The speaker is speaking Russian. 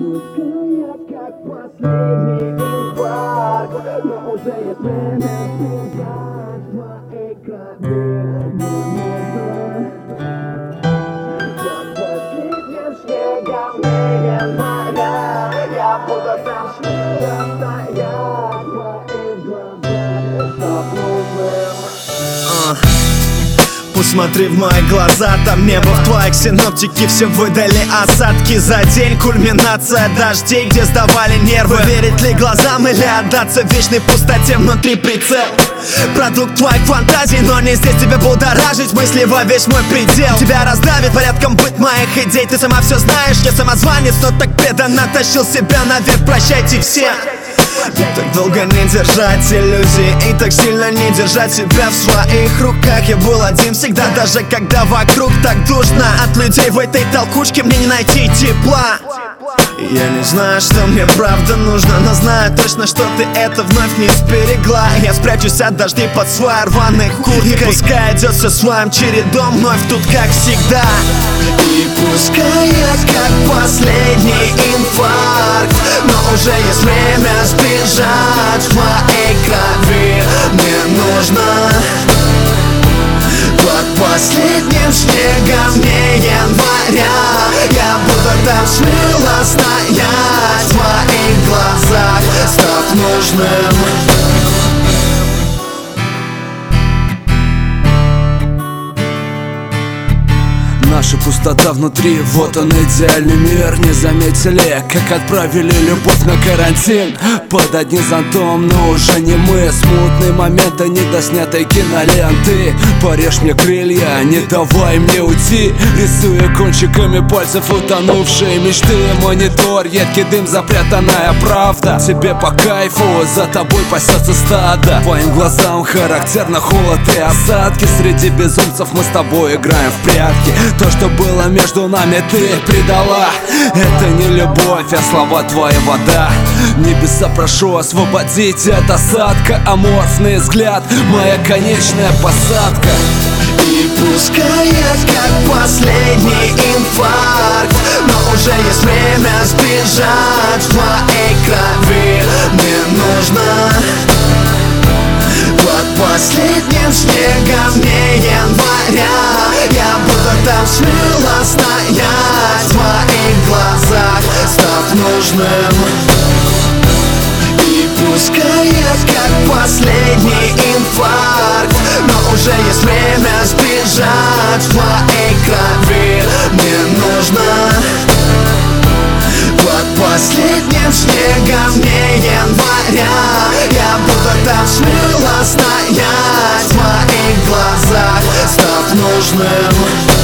пускает, как последний инфаркт, но уже есть время сбежать в твои крови. Под последним снегом января я буду там смело стоять в твоих глазах, чтоб нужным. Посмотри в мои глаза, там небо в твоих синоптики все выдали осадки за день. Кульминация дождей, где сдавали нервы. Верить ли глазам или отдаться вечной пустоте внутри прицел? Продукт твоих фантазий, но не здесь тебя будоражить мысли во весь мой предел. Тебя раздавит порядком быт моих идей. Ты сама все знаешь, я самозванец, но так преданно тащил себя наверх. Прощайте все. Так долго не держать иллюзии и так сильно не держать себя в своих руках. Я был один всегда, даже когда вокруг так душно. От людей в этой толкучке мне не найти тепла. Я не знаю, что мне правда нужно, но знаю точно, что ты это вновь не сберегла. Я спрячусь от дождей под своей рваной курткой, и пускай идет все своим чередом, вновь тут как всегда. И пускай как последний инфаркт, но уже есть время сбежать в твоей крови. Мне нужно под последним снегом не января я буду там смело стоять в твоих глазах, став нужным. Наша пустота внутри, вот он идеальный мир. Не заметили, как отправили любовь на карантин под одним зонтом, но уже не мы. Смутные моменты недоснятой киноленты. Порежь мне крылья, не давай мне уйти. Рисуя кончиками пальцев утонувшие мечты. Монитор, едкий дым, запрятанная правда. Тебе по кайфу, за тобой пасется стадо. Твоим глазам характерно холод и осадки. Среди безумцев мы с тобой играем в прятки. То, что было между нами, ты предала. Это не любовь, а слова твоя вода. Небеса прошу освободить от осадка. Аморфный взгляд, моя конечная посадка. И пускай как последний инфаркт, но уже есть время сбежать в твоей крови. Мне нужно под последним снегом не января я буду там смело стоять в твоих глазах, став нужным. И пускай как последний инфаркт, но уже есть время сбежать в твоей крови. Мне нужно под последним снегом не января я буду там смело стоять в твоих глазах, став нужным.